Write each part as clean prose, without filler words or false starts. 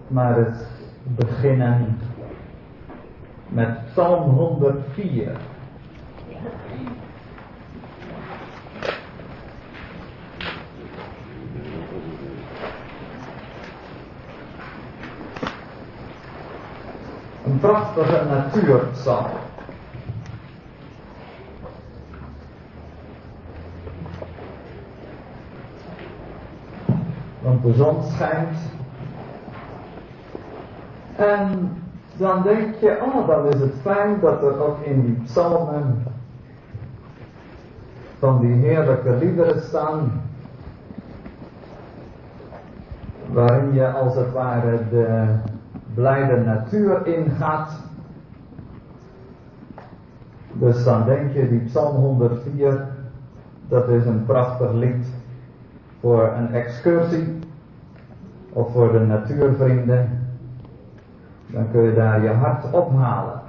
maar eens beginnen met Psalm 104. Een prachtige natuurpsalm. Want de zon schijnt. En dan denk je, oh, dan is het fijn dat er ook in die psalmen van die heerlijke liederen staan, waarin je als het ware de blijde natuur ingaat. Dus dan denk je, die psalm 104, dat is een prachtig lied voor een excursie of voor de natuurvrienden. Dan kun je daar je hart ophalen.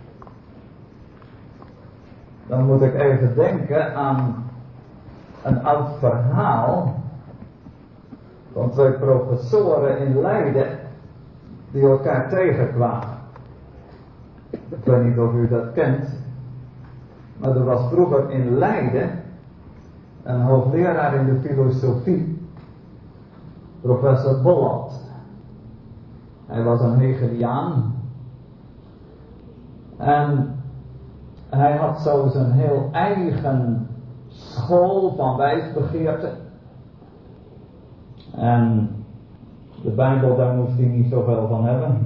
Dan moet ik even denken aan een oud verhaal van twee professoren in Leiden die elkaar tegenkwamen. Ik weet niet of u dat kent, maar er was vroeger in Leiden een hoogleraar in de filosofie, professor Bolland. Hij was een Hegeliaan en hij had zo zijn heel eigen school van wijsbegeerte. En de Bijbel, daar moest hij niet zoveel van hebben.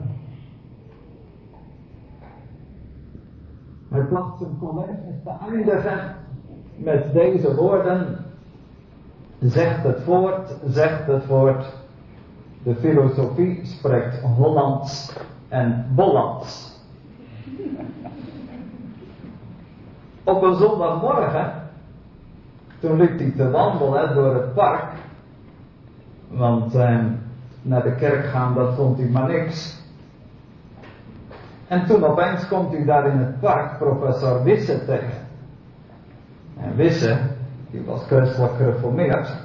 Hij placht zijn colleges te eindigen met deze woorden: zegt het voort. De filosofie spreekt Hollands en Bollands. Op een zondagmorgen, toen liep hij te wandelen door het park, want naar de kerk gaan, dat vond hij maar niks. En toen opeens komt hij daar in het park professor Wisse tegen. En Wisse, die was christelijk gereformeerd.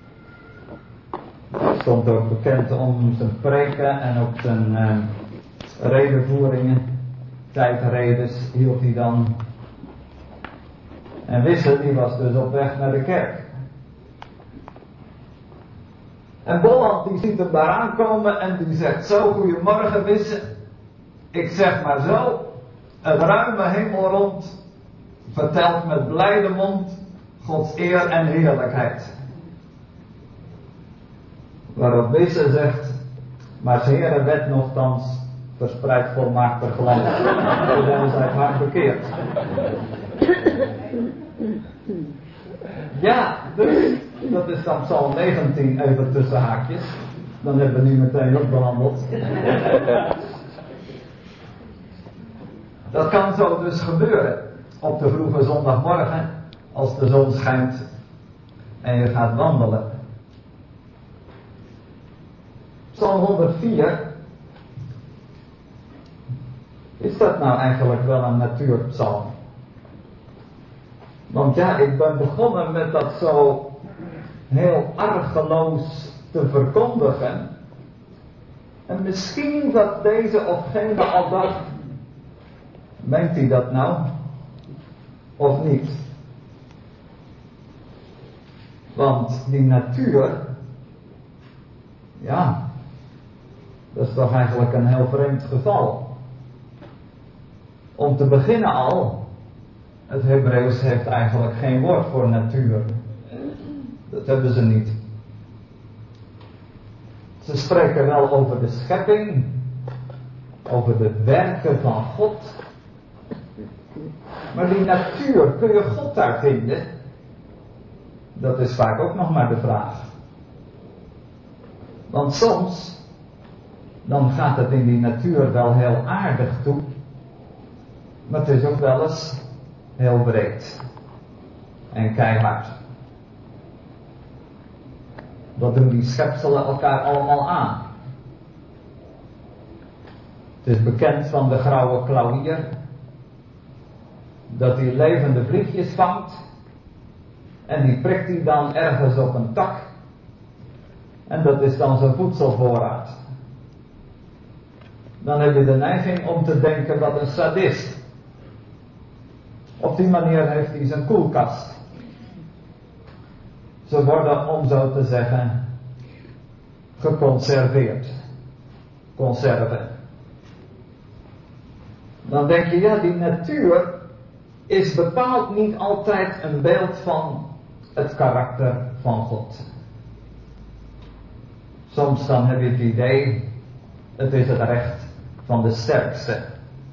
Hij stond ook bekend om zijn preken en ook zijn redenvoeringen, tijdredes hield hij dan. En Wisse, die was dus op weg naar de kerk. En Bolland die ziet hem daar aankomen en die zegt zo: goedemorgen Wisse. Ik zeg maar zo, het ruime hemel rond vertelt met blijde mond Gods eer en heerlijkheid. Waarop Wisse zegt: maar zijn Heere wet nochtans verspreidt volmaakter glans. We zijn zijn hart bekeerd. Ja, dus dat is dan Psalm 19 even tussen haakjes. Dan hebben we nu meteen ook behandeld. Dat kan zo dus gebeuren op de vroege zondagmorgen als de zon schijnt en je gaat wandelen. Psalm 104. Is dat nou eigenlijk wel een natuurpsalm? Want ja, ik ben begonnen met dat zo heel argeloos te verkondigen. En misschien dat deze of gene al dacht: meent hij dat nou? Of niet? Want die natuur, ja, dat is toch eigenlijk een heel vreemd geval. Om te beginnen al, het Hebreeuws heeft eigenlijk geen woord voor natuur. Dat hebben ze niet. Ze spreken wel over de schepping, over de werken van God. Maar die natuur, kun je God daar vinden? Dat is vaak ook nog maar de vraag. Want soms, dan gaat het in die natuur wel heel aardig toe. Maar het is ook wel eens heel breed. En keihard. Wat doen die schepselen elkaar allemaal aan? Het is bekend van de grauwe klauwier dat hij levende vliegjes vangt en die prikt hij dan ergens op een tak en dat is dan zijn voedselvoorraad. dan heb je de neiging om te denken wat een sadist. Op die manier heeft hij zijn koelkast. Ze worden, om zo te zeggen, geconserveerd. Conserven. Dan denk je, ja, die natuur is bepaald niet altijd een beeld van het karakter van God. Soms dan heb je het idee, het is het recht van de sterkste.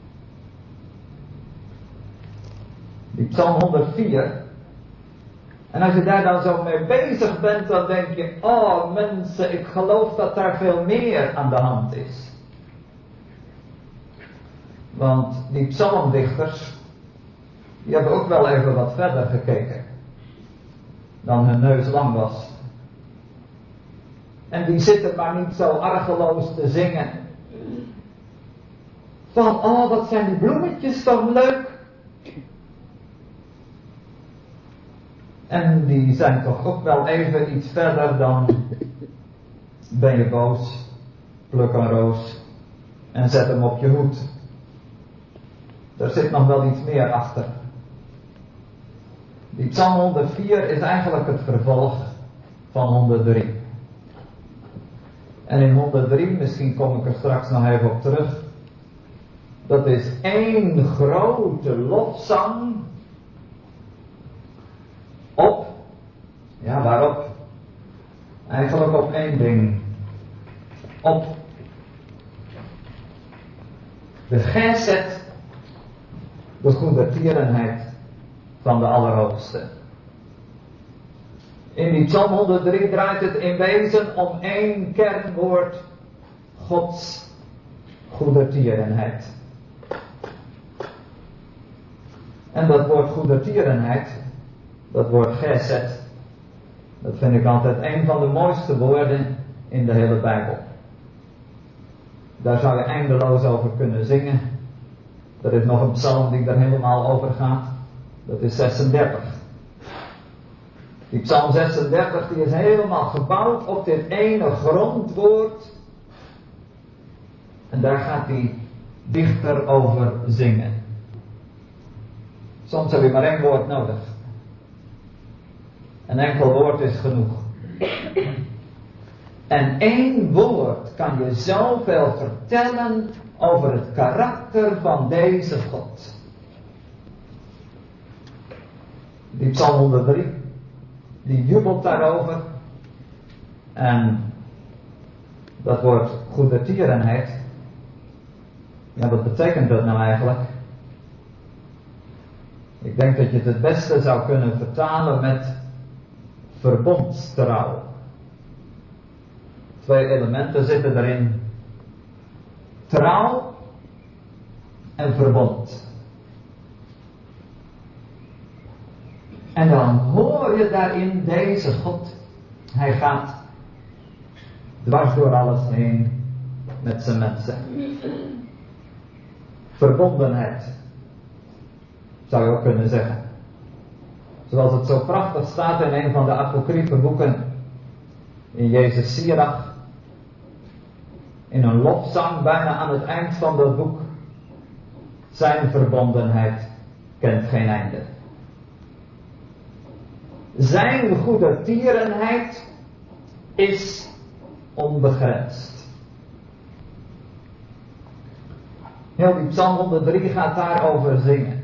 Die Psalm 104. En als je daar dan zo mee bezig bent, dan denk je, oh mensen, ik geloof dat daar veel meer aan de hand is. Want die psalmdichters, die hebben ook wel even wat verder gekeken dan hun neus lang was. En die zitten maar niet zo argeloos te zingen. Van, oh wat zijn die bloemetjes toch leuk. En die zijn toch ook wel even iets verder dan, ben je boos, pluk een roos en zet hem op je hoed. Er zit nog wel iets meer achter. Die Psalm 104 is eigenlijk het vervolg van 103. En in 103, misschien kom ik er straks nog even op terug, dat is één grote lofzang op, ja waarop? Eigenlijk op één ding. Op de gesed, de goedertierenheid van de Allerhoogste. In die Psalm 103 draait het in wezen om één kernwoord: Gods goedertierenheid. En dat woord goedertierenheid, dat woord gesed, dat vind ik altijd een van de mooiste woorden in de hele Bijbel. Daar zou je eindeloos over kunnen zingen. Er is nog een psalm die er helemaal over gaat. Dat is 36. Die psalm 36 die is helemaal gebouwd op dit ene grondwoord. En daar gaat die dichter over zingen. Soms heb je maar één woord nodig. Een enkel woord is genoeg. En één woord kan je zoveel vertellen over het karakter van deze God. Die Psalm 103, die jubelt daarover. En dat woord goedertierenheid, ja, wat betekent dat nou eigenlijk? Ik denk dat je het beste zou kunnen vertalen met verbondstrouw. 2 elementen zitten erin. Trouw en verbond. En dan hoor je daarin deze God. Hij gaat dwars door alles heen met zijn mensen. Verbondenheid, zou je ook kunnen zeggen. Zoals het zo prachtig staat in een van de apocryfe boeken. In Jezus Sirach. In een lofzang bijna aan het eind van dat boek. Zijn verbondenheid kent geen einde. Zijn goedertierenheid is onbegrensd. Heel die Psalm 103 gaat daarover zingen.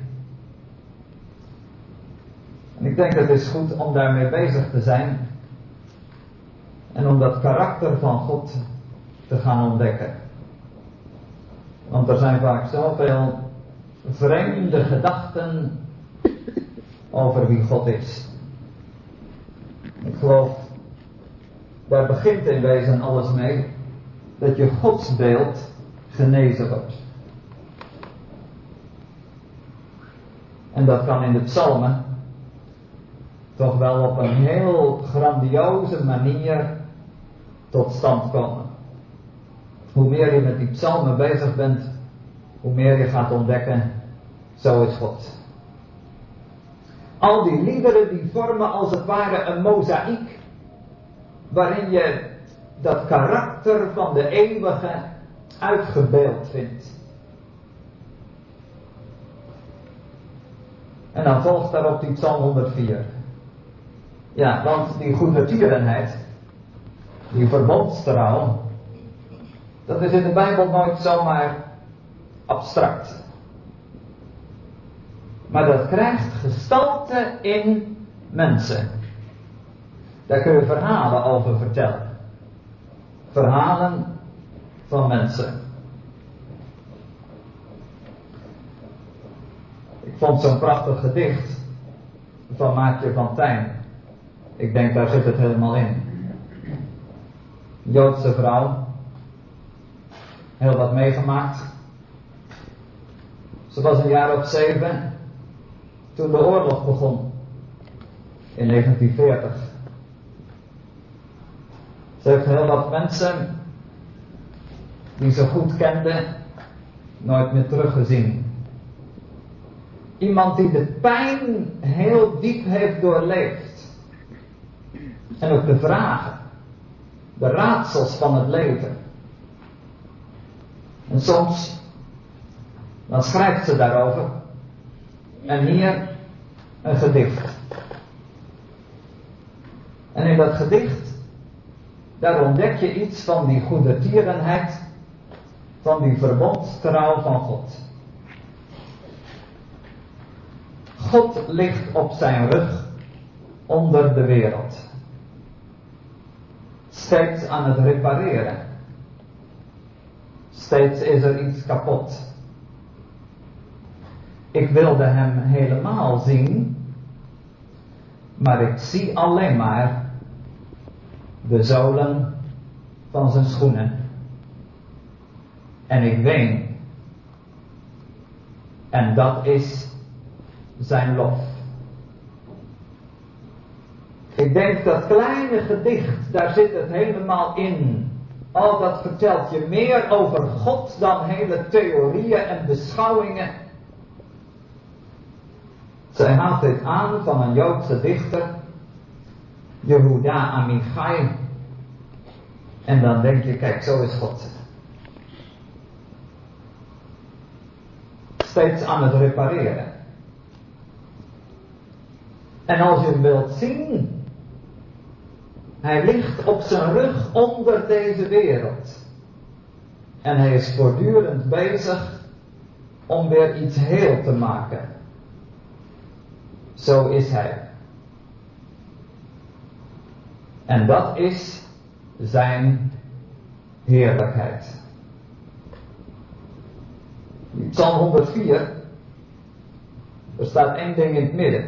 En ik denk dat het is goed om daarmee bezig te zijn. En om dat karakter van God te gaan ontdekken. Want er zijn vaak zoveel vreemde gedachten over wie God is. Ik geloof, daar begint in wezen alles mee, dat je godsbeeld genezen wordt. En dat kan in de psalmen toch wel op een heel grandioze manier tot stand komen. Hoe meer je met die psalmen bezig bent, hoe meer je gaat ontdekken, zo is God. Al die liederen die vormen als het ware een mozaïek, waarin je dat karakter van de eeuwige uitgebeeld vindt. En dan volgt daarop die Psalm 104. Ja, want die goedertierenheid, die verbondstrouw, dat is in de Bijbel nooit zomaar abstract. Maar dat krijgt gestalte in mensen. Daar kun je verhalen over vertellen. Verhalen van mensen. Ik vond zo'n prachtig gedicht van Maartje van Tijn. Ik denk daar zit het helemaal in. Joodse vrouw. Heel wat meegemaakt. Ze was een jaar of 7 toen de oorlog begon. In 1940. Ze heeft heel wat mensen die ze goed kende nooit meer teruggezien. Iemand die de pijn heel diep heeft doorleefd. En ook de vragen. De raadsels van het leven. En soms dan schrijft ze daarover. En hier een gedicht. En in dat gedicht, daar ontdek je iets van die goedertierenheid, van die verbondstrouw van God. God ligt op zijn rug onder de wereld. Steeds aan het repareren. Steeds is er iets kapot. Ik wilde hem helemaal zien, maar ik zie alleen maar de zolen van zijn schoenen. En ik ween. En dat is zijn lof. Ik denk dat kleine gedicht, daar zit het helemaal in. Oh, dat vertelt je meer over God dan hele theorieën en beschouwingen. Zij haalt dit aan van een Joodse dichter, Yehuda Amichai. En dan denk je, kijk, zo is God. Steeds aan het repareren. En als je hem wilt zien, hij ligt op zijn rug onder deze wereld. En hij is voortdurend bezig om weer iets heel te maken. Zo is hij. En dat is zijn heerlijkheid. Psalm 104, er staat één ding in het midden.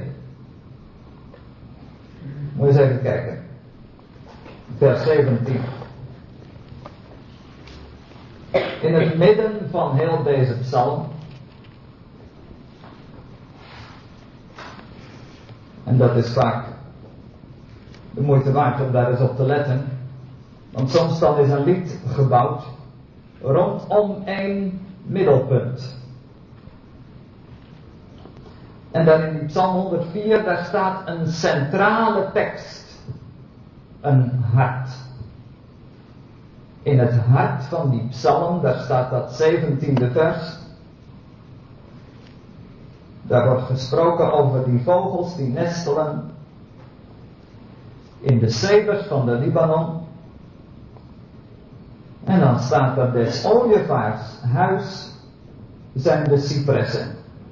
Moet je eens even kijken. Vers 17. In het midden van heel deze psalm. En dat is vaak de moeite waard om daar eens op te letten. Want soms dan is een lied gebouwd rondom één middelpunt. En dan in die Psalm 104, daar staat een centrale tekst. Een hart. In het hart van die psalm, daar staat dat 17e vers. Daar wordt gesproken over die vogels die nestelen in de ceders van de Libanon. En dan staat er des ooievaars huis zijn de cipressen.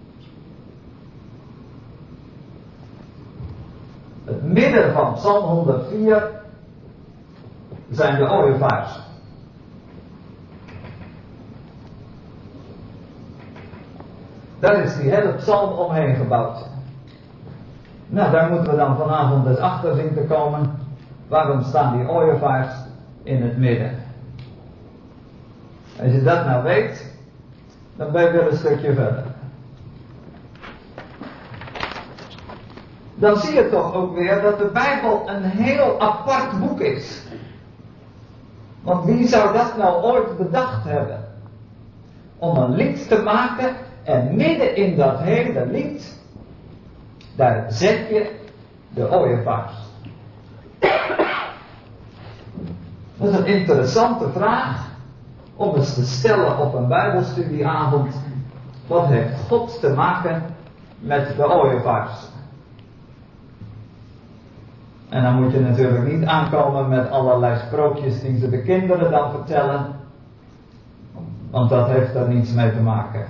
Het midden van Psalm 104 zijn de ooievaars. Daar is die hele psalm omheen gebouwd. Nou, daar moeten we dan vanavond dus achter zien te komen. Waarom staan die ooievaars in het midden? Als je dat nou weet, dan ben je weer een stukje verder. Dan zie je toch ook weer dat de Bijbel een heel apart boek is. Want wie zou dat nou ooit bedacht hebben? Om een lied te maken en midden in dat hele lied, daar zet je de ooievaars. Dat is een interessante vraag. om eens te stellen op een bijbelstudieavond, wat heeft God te maken met de ooievaars? En dan moet je natuurlijk niet aankomen met allerlei sprookjes die ze de kinderen dan vertellen, want dat heeft er niets mee te maken.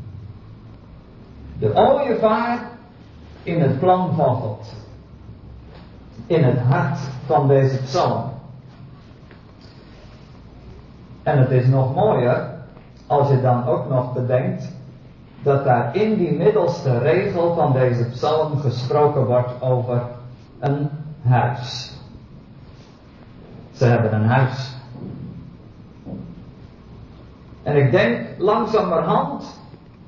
De ooievaar in het plan van God. In het hart van deze psalm. En het is nog mooier als je dan ook nog bedenkt dat daar in die middelste regel van deze psalm gesproken wordt over een huis. Ze hebben een huis. En ik denk langzamerhand,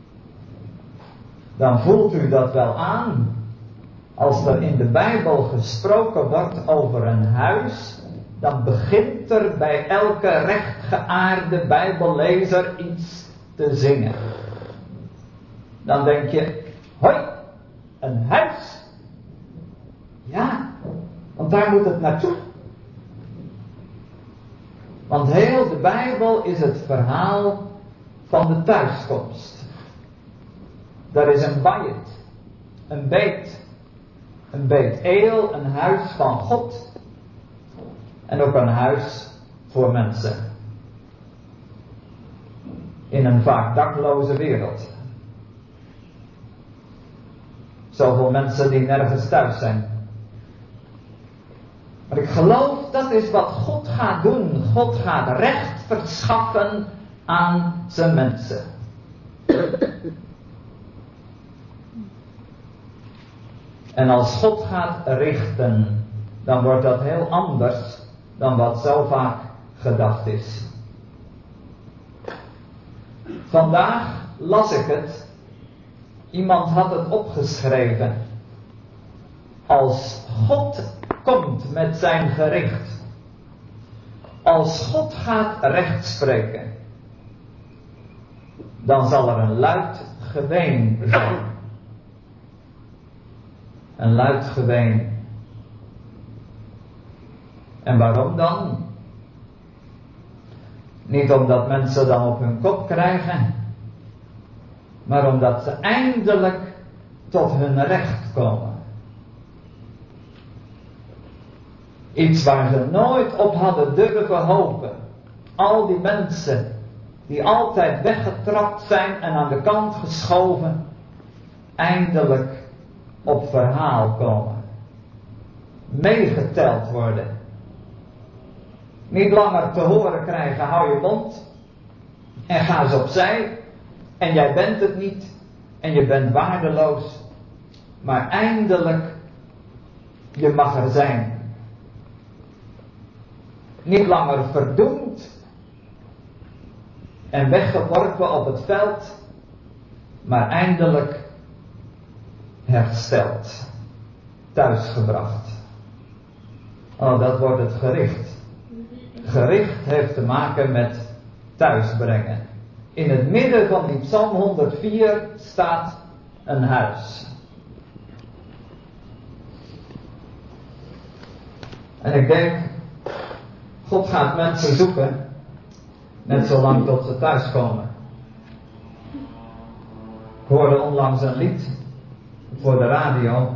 dan voelt u dat wel aan, als er in de Bijbel gesproken wordt over een huis, dan begint er bij elke rechtgeaarde Bijbellezer iets te zingen. Dan denk je, hoi, een huis. Ja, want daar moet het naartoe. Want heel de Bijbel is het verhaal van de thuiskomst. Daar is een bayit, een beet, een beet-eel, een huis van God en ook een huis voor mensen. In een vaak dakloze wereld. Zoveel mensen die nergens thuis zijn. Maar ik geloof dat is wat God gaat doen. God gaat recht verschaffen aan zijn mensen. En als God gaat richten, dan wordt dat heel anders dan wat zo vaak gedacht is. Vandaag las ik het. Iemand had het opgeschreven. Als God komt met zijn gericht. Als God gaat recht spreken. Dan zal er een luid geween zijn. Een luid geween. En waarom dan? Niet omdat mensen dan op hun kop krijgen, maar omdat ze eindelijk tot hun recht komen. Iets waar ze nooit op hadden durven hopen. Al die mensen die altijd weggetrapt zijn en aan de kant geschoven, eindelijk op verhaal komen. Meegeteld worden. Niet langer te horen krijgen, hou je mond en ga eens opzij en jij bent het niet en je bent waardeloos, maar eindelijk je mag er zijn. Niet langer verdoemd en weggeworpen op het veld, maar eindelijk hersteld, thuisgebracht. Oh, dat wordt het gericht. Gericht heeft te maken met thuisbrengen. In het midden van die Psalm 104 staat een huis. En ik denk, God gaat mensen zoeken, net zolang tot ze thuiskomen. Ik hoorde onlangs een lied voor de radio.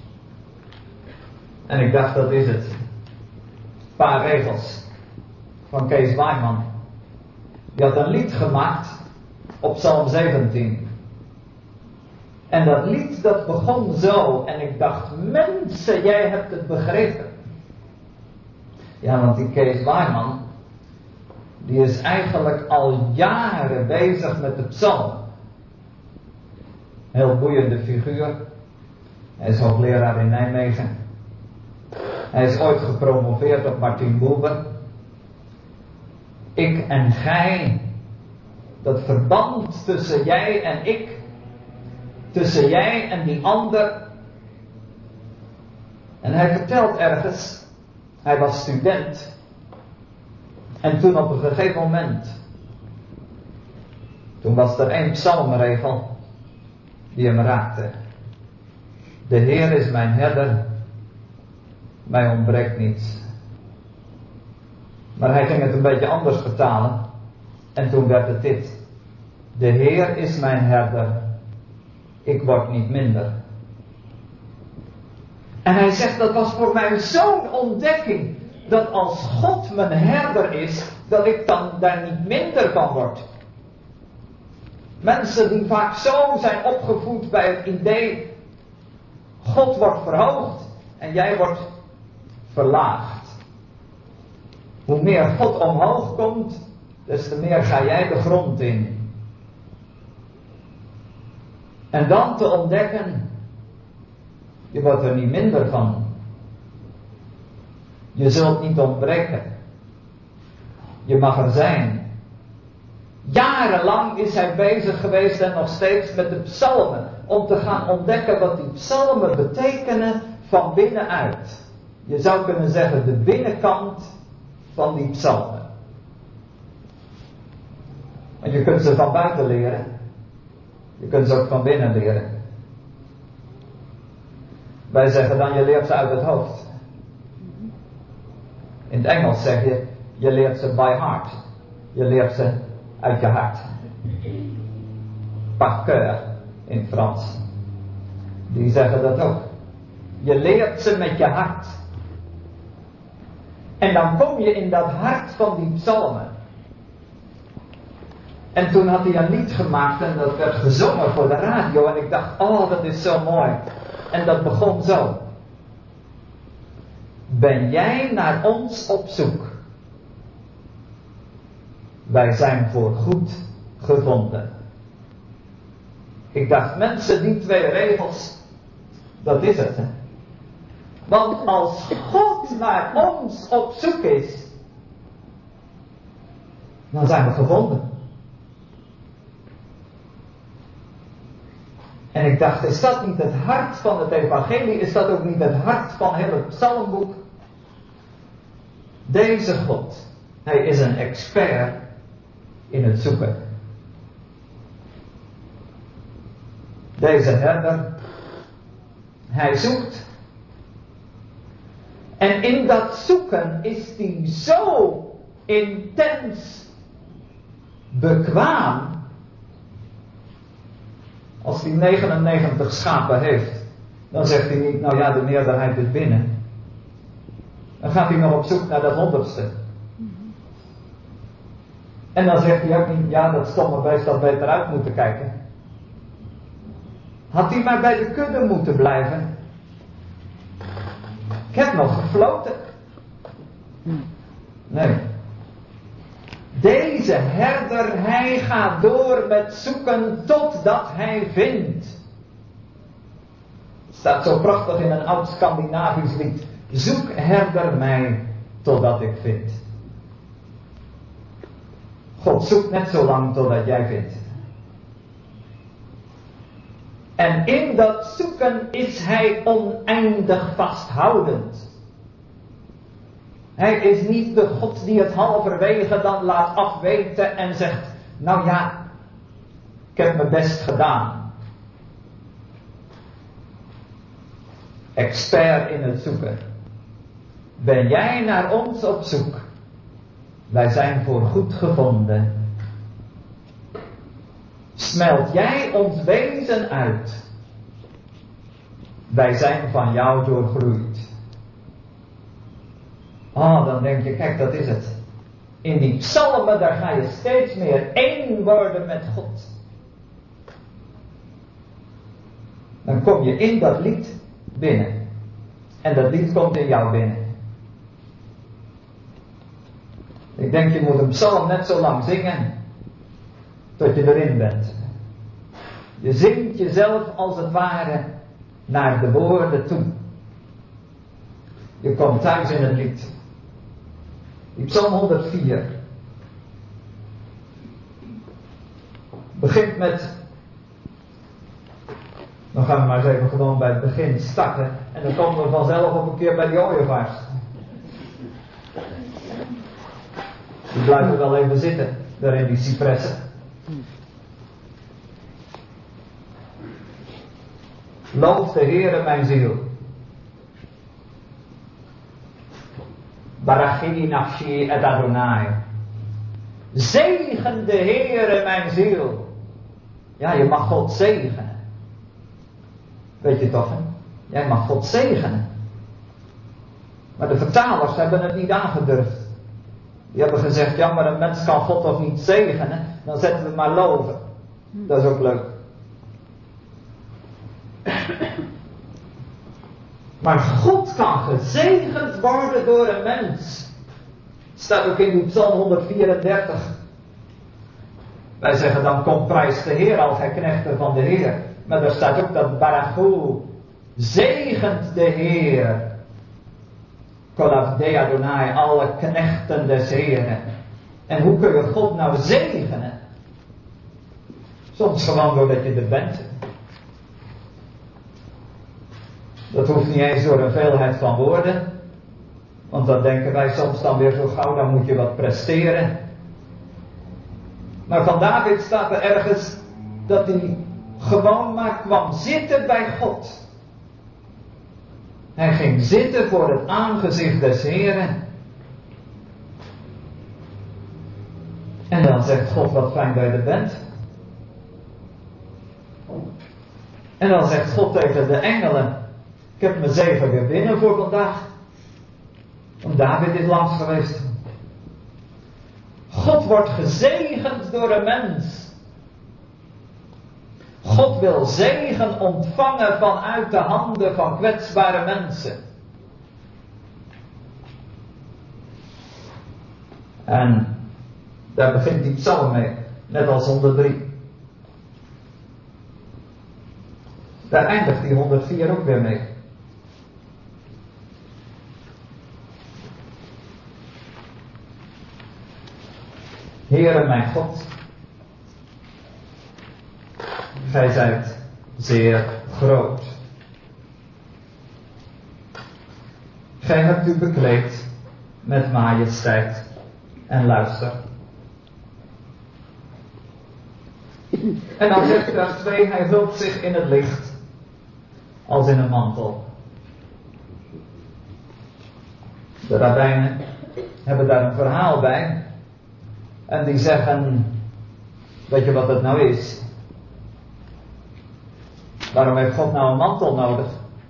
En ik dacht, dat is het. Een paar regels van Kees Wijman. Die had een lied gemaakt op Psalm 17. En dat lied dat begon zo. En ik dacht, mensen, jij hebt het begrepen. Ja, want die Kees Wijman, die is eigenlijk al jaren bezig met de psalm. Heel boeiende figuur. Hij is hoogleraar in Nijmegen. Hij is ooit gepromoveerd op Martin Buber. Ik en gij. Dat verband tussen jij en ik. Tussen jij en die ander. En hij vertelt ergens. Hij was student. En toen op een gegeven moment. Toen was er één psalmregel. Die hem raakte. De Heer is mijn herder. Mij ontbreekt niets. Maar hij ging het een beetje anders vertalen. En toen werd het dit. De Heer is mijn herder. Ik word niet minder. En hij zegt, dat was voor mij zo'n ontdekking. Dat als God mijn herder is, dat ik dan daar niet minder van word. Mensen die vaak zo zijn opgevoed bij het idee, God wordt verhoogd en jij wordt verlaagd. Hoe meer God omhoog komt, des te meer ga jij de grond in. En dan te ontdekken, je wordt er niet minder van. Je zult niet ontbreken. Je mag er zijn. Jarenlang is hij bezig geweest en nog steeds met de psalmen. Om te gaan ontdekken wat die psalmen betekenen van binnenuit. Je zou kunnen zeggen de binnenkant van die psalmen. Want je kunt ze van buiten leren. Je kunt ze ook van binnen leren. Wij zeggen dan je leert ze uit het hoofd. In het Engels zeg je, je leert ze by heart. Je leert ze uit je hart. Par cœur in het Frans. Die zeggen dat ook. Je leert ze met je hart. En dan kom je in dat hart van die psalmen. En toen had hij een lied gemaakt en dat werd gezongen voor de radio. En ik dacht, oh dat is zo mooi. En dat begon zo. Ben jij naar ons op zoek? Wij zijn voor goed gevonden. Ik dacht, mensen, die 2 regels, dat is het. Hè? Want als God naar ons op zoek is, dan zijn we gevonden. En ik dacht, is dat niet het hart van het evangelie? Is dat ook niet het hart van heel het psalmboek? Deze God, hij is een expert in het zoeken. Deze herder, hij zoekt. En in dat zoeken is hij zo intens bekwaam. Als hij 99 schapen heeft, dan zegt hij niet, nou ja, de meerderheid is binnen. Dan gaat hij nog op zoek naar dat 100ste. En dan zegt hij ook niet, ja, dat stomme beest had beter uit moeten kijken. Had hij maar bij de kudde moeten blijven. Ik heb nog gefloten. Nee. Deze herder, hij gaat door met zoeken totdat hij vindt. Het staat zo prachtig in een oud Scandinavisch lied. Zoek herder mij totdat ik vind. God zoekt net zo lang totdat jij vindt. En in dat zoeken is hij oneindig vasthoudend. Hij is niet de God die het halverwege dan laat afweten en zegt, nou ja, ik heb mijn best gedaan. Expert in het zoeken. Ben jij naar ons op zoek? Wij zijn voor goed gevonden. Smelt jij ons wezen uit? Wij zijn van jou doorgroeid. Oh, dan denk je, kijk, dat is het. In die psalmen, daar ga je steeds meer één worden met God. Dan kom je in dat lied binnen. En dat lied komt in jou binnen. Ik denk, je moet een psalm net zo lang zingen, tot je erin bent. Je zingt jezelf als het ware naar de woorden toe. Je komt thuis in het lied. Die psalm 104 begint met, dan gaan we maar eens even gewoon bij het begin starten en dan komen we vanzelf op een keer bij die ooievaars. Die blijven wel even zitten, daar in die cipressen. Loof de Heere mijn ziel. Barachini nafshi et Adonai. Zegen de Heere mijn ziel. Ja, je mag God zegenen. Weet je toch, hè? Jij mag God zegenen. Maar de vertalers hebben het niet aangedurfd. Die hebben gezegd, ja, maar een mens kan God toch niet zegenen? Dan zetten we maar loven. Dat is ook leuk. Maar God kan gezegend worden door een mens. Staat ook in die Psalm 134. Wij zeggen dan, kom prijs de Heer als hij knechten van de Heer. Maar daar staat ook dat Barachu, zegent de Heer. Kolavdei Adonai, alle knechten des Heeren. En hoe kun je God nou zegenen? Soms gewoon doordat je er bent. Dat hoeft niet eens door een veelheid van woorden. Want dan denken wij soms dan weer zo gauw, dan moet je wat presteren. Maar van David staat er ergens dat hij gewoon maar kwam zitten bij God. Hij ging zitten voor het aangezicht des Heren. En dan zegt God, wat fijn dat je er bent. En dan zegt God tegen de engelen, ik heb mijn 7 weer binnen voor vandaag. Want David is langs geweest. God wordt gezegend door een mens. God wil zegen ontvangen vanuit de handen van kwetsbare mensen. En daar begint die psalm mee, net als 103. Daar eindigt die 104 ook weer mee. Heere mijn God, gij zijt zeer groot. Gij hebt u bekleed met majesteit en luister. En dan zegt vers 2, hij hult zich in het licht, als in een mantel. De rabbijnen hebben daar een verhaal bij. En die zeggen, weet je wat het nou is? Waarom heeft God nou een mantel nodig?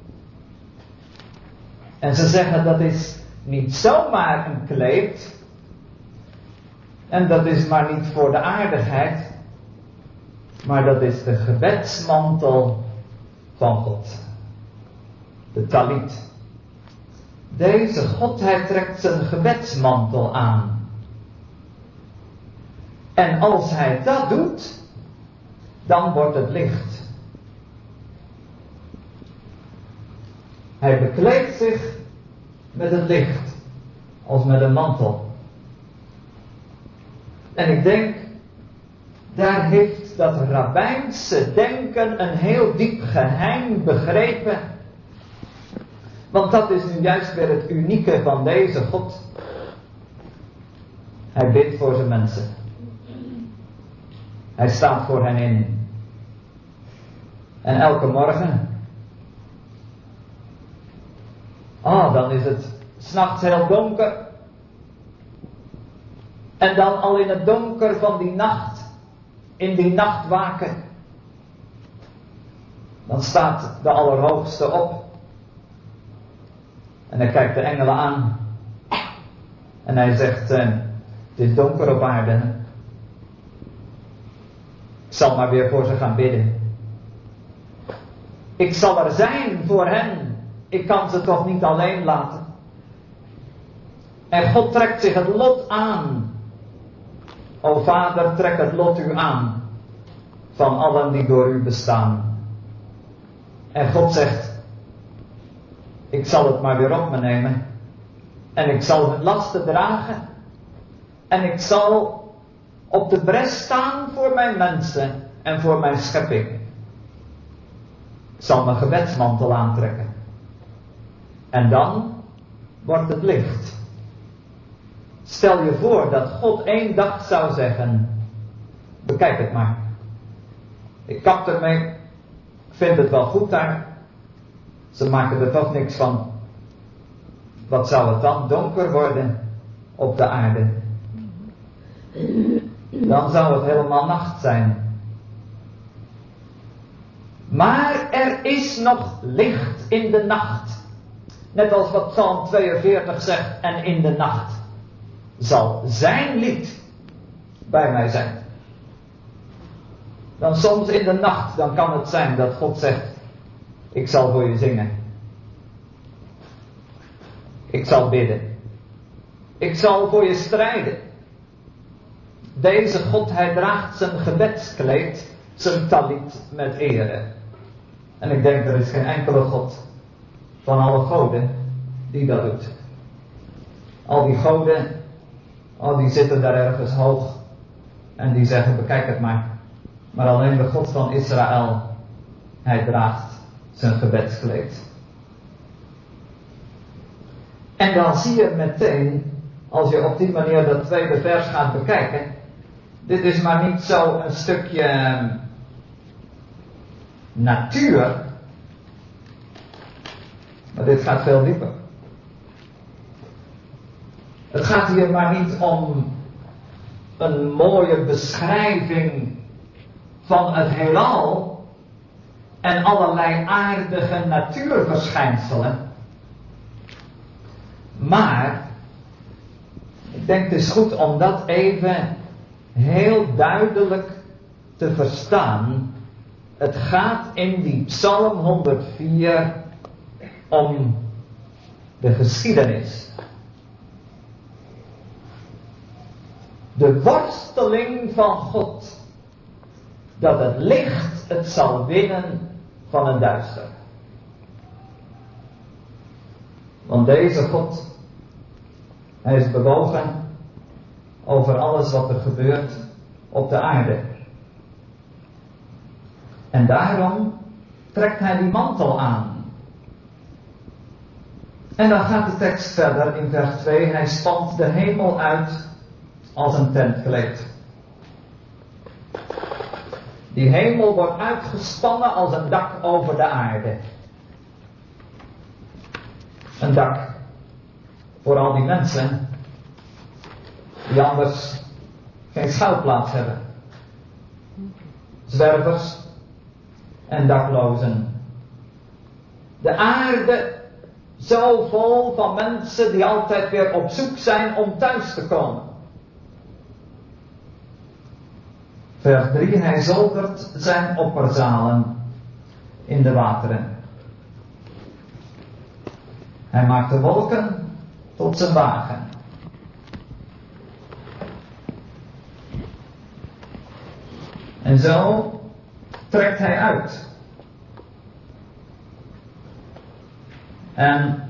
En ze zeggen, dat is niet zomaar een kleed. En dat is maar niet voor de aardigheid. Maar dat is de gebedsmantel van God. De talit. Deze Godheid trekt zijn gebedsmantel aan. En als hij dat doet, dan wordt het licht. Hij bekleedt zich met het licht, als met een mantel. En ik denk, daar heeft dat rabbijnse denken een heel diep geheim begrepen. Want dat is nu juist weer het unieke van deze God. Hij bidt voor zijn mensen. Hij staat voor hen in. En elke morgen. Dan is het 's nachts heel donker. En dan al in het donker van die nacht. In die nachtwaken. Dan staat de Allerhoogste op. En hij kijkt de engelen aan. En hij zegt, het is donker op aarde. Hè? Ik zal maar weer voor ze gaan bidden. Ik zal er zijn voor hen. Ik kan ze toch niet alleen laten. En God trekt zich het lot aan. O Vader, trek het lot u aan. Van allen die door u bestaan. En God zegt, ik zal het maar weer op me nemen. En ik zal hun lasten dragen. En ik zal op de bres staan voor mijn mensen en voor mijn schepping. Ik zal mijn gebedsmantel aantrekken. En dan wordt het licht. Stel je voor dat God 1 dag zou zeggen, bekijk het maar. Ik kap ermee, ik vind het wel goed daar. Ze maken er toch niks van. Wat zou het dan donker worden op de aarde? dan zou het helemaal nacht zijn. Maar er is nog licht in de nacht. Net als wat Psalm 42 zegt, en in de nacht zal zijn lied bij mij zijn. Dan soms in de nacht, dan kan het zijn dat God zegt, ik zal voor je zingen. Ik zal bidden. Ik zal voor je strijden. Deze God, hij draagt zijn gebedskleed, zijn talit met ere. En ik denk, er is geen enkele God van alle goden die dat doet. Al die goden, die zitten daar ergens hoog en die zeggen, bekijk het maar. Maar alleen de God van Israël, hij draagt zijn gebedskleed. En dan zie je meteen, als je op die manier dat tweede vers gaat bekijken, dit is maar niet zo een stukje natuur, maar dit gaat veel dieper. Het gaat hier maar niet om een mooie beschrijving van het heelal en allerlei aardige natuurverschijnselen. Maar ik denk het is goed om dat even heel duidelijk te verstaan. Het gaat in die Psalm 104 om de geschiedenis. De worsteling van God. Dat het licht het zal winnen van het duister. Want deze God, hij is bewogen over alles wat er gebeurt op de aarde. En daarom trekt hij die mantel aan. En dan gaat de tekst verder in vers 2. Hij spant de hemel uit als een tentkleed. Die hemel wordt uitgespannen als een dak over de aarde. Een dak voor al die mensen die anders geen schuilplaats hebben. Zwervers en daklozen. De aarde zo vol van mensen die altijd weer op zoek zijn om thuis te komen. Vers 3, hij zoldert zijn opperzalen in de wateren. Hij maakt de wolken tot zijn wagen. En zo trekt hij uit. En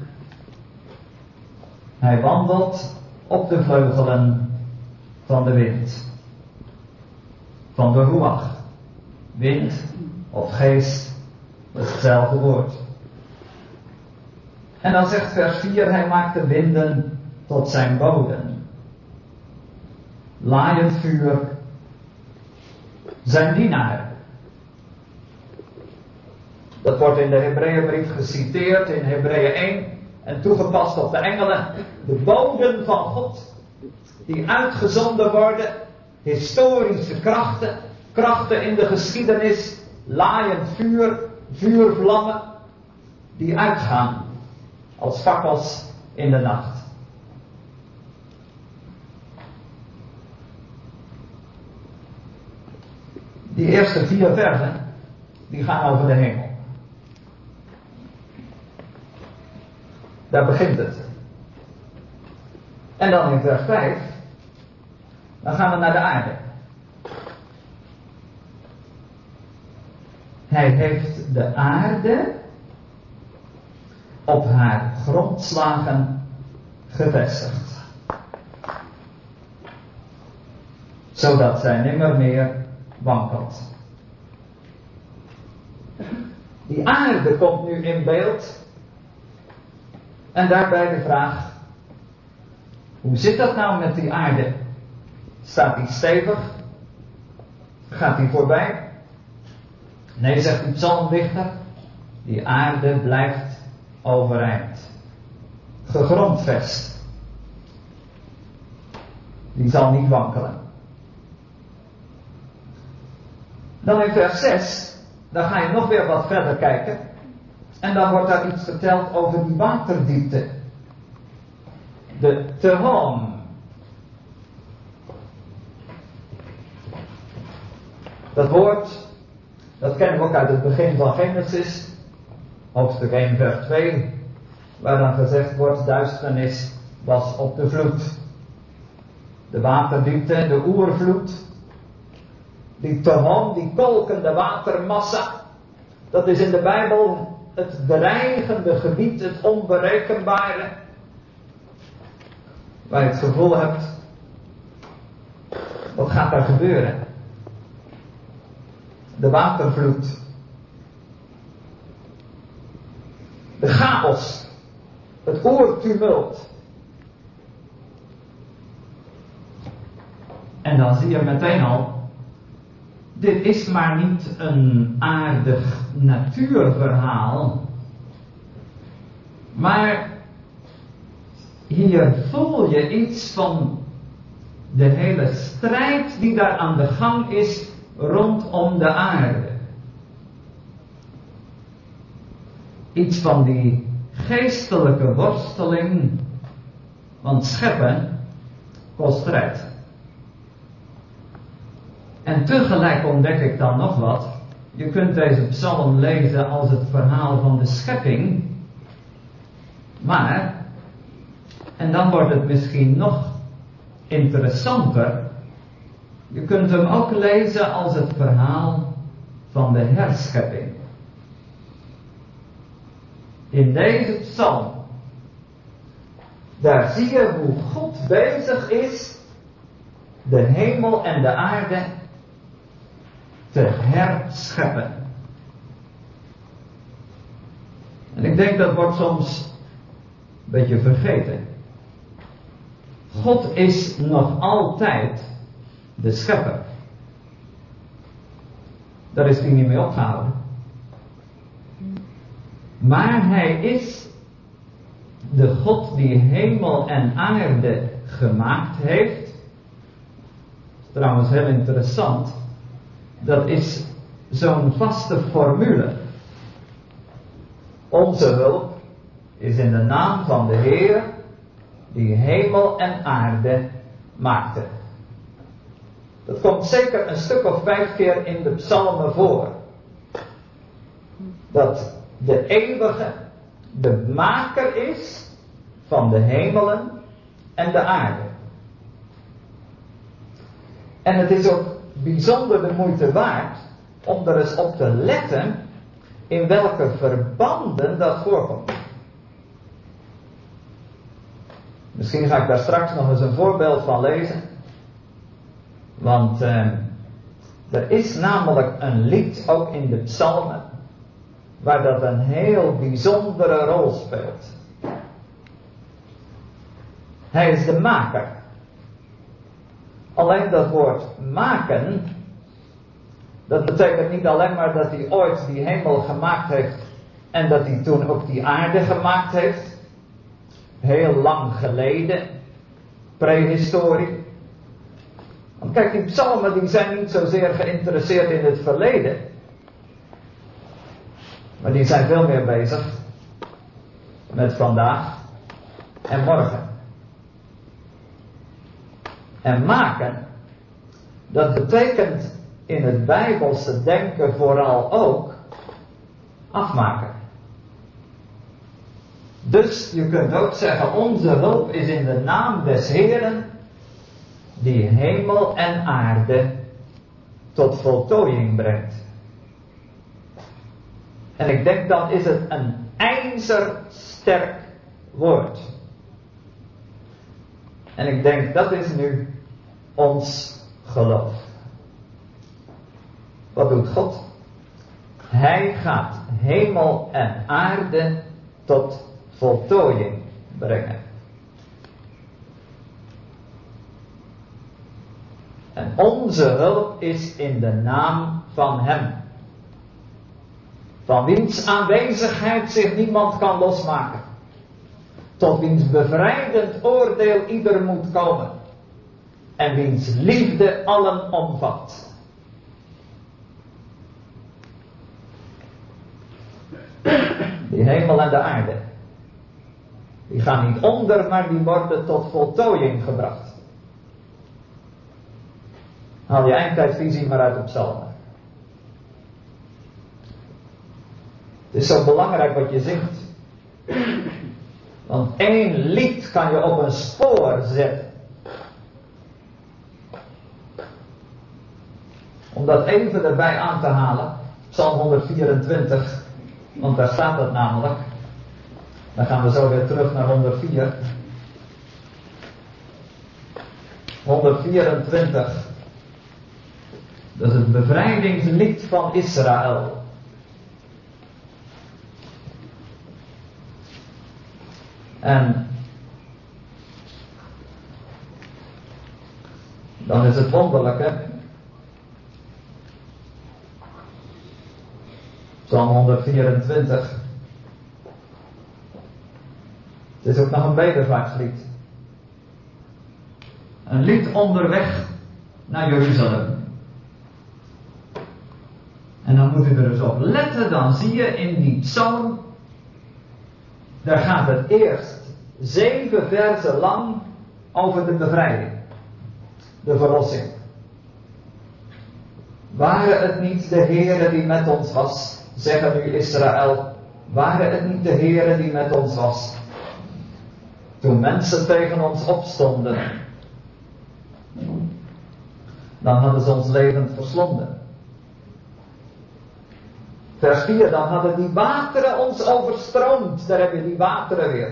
hij wandelt op de vleugelen van de wind. Van de ruach. Wind of geest, dat is hetzelfde woord. En dan zegt vers 4, hij maakt de winden tot zijn bodem. Laaiend vuur, zijn dienaar. Dat wordt in de Hebreeënbrief geciteerd in Hebreeën 1 en toegepast op de engelen. De boden van God, die uitgezonden worden, historische krachten, krachten in de geschiedenis, laaiend vuur, vuurvlammen, die uitgaan als fakkels in de nacht. Die eerste 4 versen, die gaan over de hemel. Daar begint het. En dan in vers 5, dan gaan we naar de aarde. Hij heeft de aarde op haar grondslagen gevestigd. Zodat zij nimmer meer wankelt. Die aarde komt nu in beeld. En daarbij de vraag, hoe zit dat nou met die aarde? Staat die stevig? Gaat die voorbij? Nee, zegt die psalmdichter, die aarde blijft overeind. Gegrondvest. Die zal niet wankelen. Dan in vers 6, dan ga je nog weer wat verder kijken. En dan wordt daar iets verteld over die waterdiepte. De Tehom. Dat woord, dat kennen we ook uit het begin van Genesis, hoofdstuk 1 vers 2, waar dan gezegd wordt, duisternis was op de vloed. De waterdiepte, de oervloed, die Tehom, die kolkende watermassa, dat is in de Bijbel het dreigende gebied, het onberekenbare, waar je het gevoel hebt, wat gaat daar gebeuren? De watervloed. De chaos. Het oertumult. En dan zie je meteen al, dit is maar niet een aardig natuurverhaal, maar hier voel je iets van de hele strijd die daar aan de gang is rondom de aarde. Iets van die geestelijke worsteling, want scheppen kost strijd. En tegelijk ontdek ik dan nog wat. Je kunt deze psalm lezen als het verhaal van de schepping. Maar, en dan wordt het misschien nog interessanter. Je kunt hem ook lezen als het verhaal van de herschepping. In deze psalm, daar zie je hoe God bezig is de hemel en de aarde te herscheppen. En ik denk dat wordt soms een beetje vergeten. God is nog altijd de schepper. Daar is hij niet mee opgehouden. Maar hij is de God die hemel en aarde gemaakt heeft. Dat is trouwens heel interessant. Dat is zo'n vaste formule. Onze hulp is in de naam van de Heer die hemel en aarde maakte. Dat komt zeker een stuk of 5 keer in de psalmen voor. Dat de eeuwige de maker is van de hemelen en de aarde. En het is ook bijzonder de moeite waard om er eens op te letten in welke verbanden dat voorkomt. Misschien ga ik daar straks nog eens een voorbeeld van lezen. Want er is namelijk een lied ook in de psalmen waar dat een heel bijzondere rol speelt. Hij is de maker. Alleen dat woord maken, dat betekent niet alleen maar dat hij ooit die hemel gemaakt heeft en dat hij toen ook die aarde gemaakt heeft. Heel lang geleden, prehistorie. Want kijk, die psalmen die zijn niet zozeer geïnteresseerd in het verleden. Maar die zijn veel meer bezig met vandaag en morgen. En maken, dat betekent in het Bijbelse denken vooral ook afmaken. Dus je kunt ook zeggen, onze hulp is in de naam des Heeren, die hemel en aarde tot voltooiing brengt. En ik denk dan is het een ijzersterk woord. En ik denk dat is nu ons geloof. Wat doet God? Hij gaat hemel en aarde tot voltooiing brengen. En onze hulp is in de naam van Hem. Van wiens aanwezigheid zich niemand kan losmaken. Tot wiens bevrijdend oordeel ieder moet komen. En wiens liefde allen omvat. Die hemel en de aarde. Die gaan niet onder, maar die worden tot voltooiing gebracht. Haal je eindtijdvisie maar uit de psalmen. Het is zo belangrijk wat je zingt. Want 1 lied kan je op een spoor zetten. Om dat even erbij aan te halen. Psalm 124. Want daar staat het namelijk. Dan gaan we zo weer terug naar 104. 124. Dat is het bevrijdingslied van Israël. En dan is het wonderlijke. Psalm 124. Het is ook nog een bedevaartslied. Een lied onderweg naar Jeruzalem. En dan moet u er dus op letten, dan zie je in die psalm, daar gaat het eerst 7 versen lang over de bevrijding. De verlossing. Ware het niet de Heere die met ons was, zeggen nu Israël, ware het niet de Heere die met ons was, toen mensen tegen ons opstonden, dan hadden ze ons levend verslonden. Vers 4, dan hadden die wateren ons overstroomd. Daar heb je die wateren weer.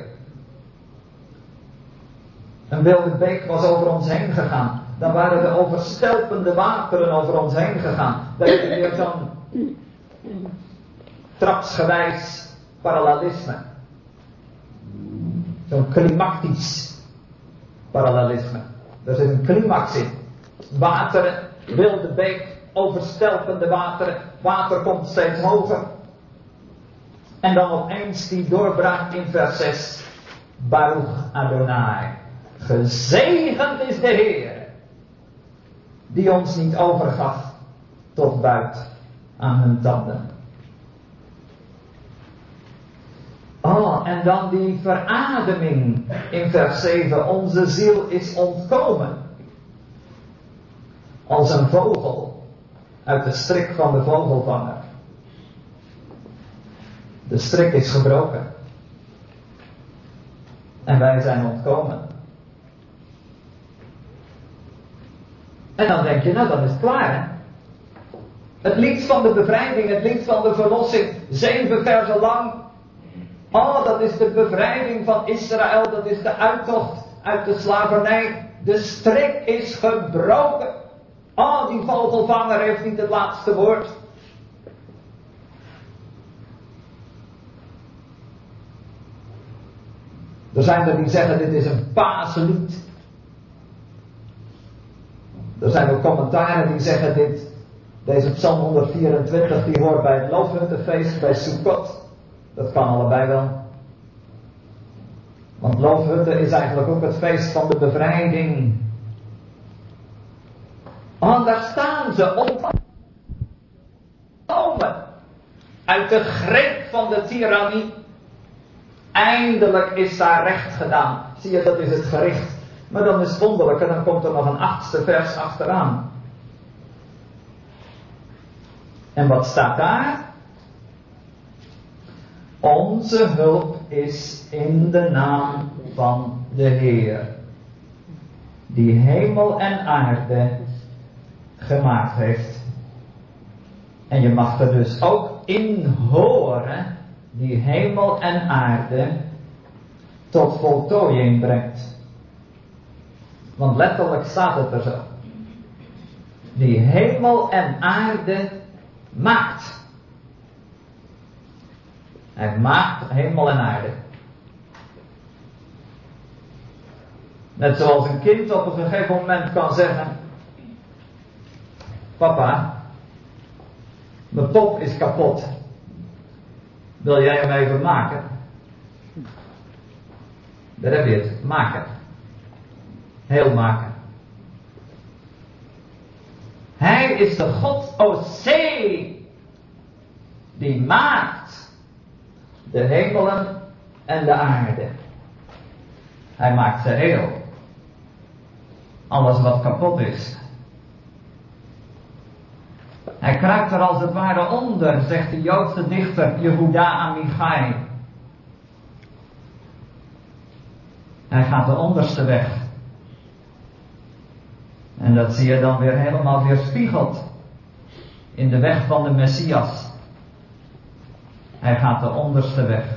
Een wilde beek was over ons heen gegaan. Dan waren de overstelpende wateren over ons heen gegaan. Daar heb je weer zo'n trapsgewijs parallelisme. Zo'n klimactisch parallelisme. Er zit een climax in. Wateren, wilde beek, overstelpende wateren. Water komt steeds hoger. En dan opeens die doorbraak in vers 6. Baruch Adonai. Gezegend is de Heer. Die ons niet overgaf tot buit aan hun tanden. Oh, en dan die verademing in vers 7. Onze ziel is ontkomen. Als een vogel uit de strik van de vogelvanger. De strik is gebroken. En wij zijn ontkomen. En dan denk je, nou dan is het klaar hè. Het lied van de bevrijding, het lied van de verlossing. 7 versen lang. Oh, dat is de bevrijding van Israël. Dat is de uittocht uit de slavernij. De strik is gebroken. Oh, die vogelvanger heeft niet het laatste woord. Er zijn er die zeggen, dit is een paaslied. Er zijn ook commentaren die zeggen, deze Psalm 124, die hoort bij het Loofhuttenfeest, bij Sukkot. Dat kan allebei wel. Want Loofhutten is eigenlijk ook het feest van de bevrijding. Want daar staan ze ontkomen uit de greep van de tirannie. Eindelijk is daar recht gedaan. Zie je, dat is het gericht. Maar dan is het wonderlijk en dan komt er nog een 8e vers achteraan. En wat staat daar? Onze hulp is in de naam van de Heer, die hemel en aarde gemaakt heeft. En je mag er dus ook in horen, die hemel en aarde tot voltooiing brengt. Want letterlijk staat het er zo. Die hemel en aarde maakt. Hij maakt hemel en aarde. Net zoals een kind op een gegeven moment kan zeggen: papa, mijn pop is kapot. Wil jij hem even maken? Daar heb je het. Maken. Heel maken. Hij is de God, o zee, die maakt. de hemelen en de aarde. Hij maakt ze heel. Alles wat kapot is. Hij kruipt er als het ware onder, zegt de Joodse dichter Yehuda Amichai. Hij gaat de onderste weg. En dat zie je dan weer helemaal weerspiegeld in de weg van de Messias. Hij gaat de onderste weg.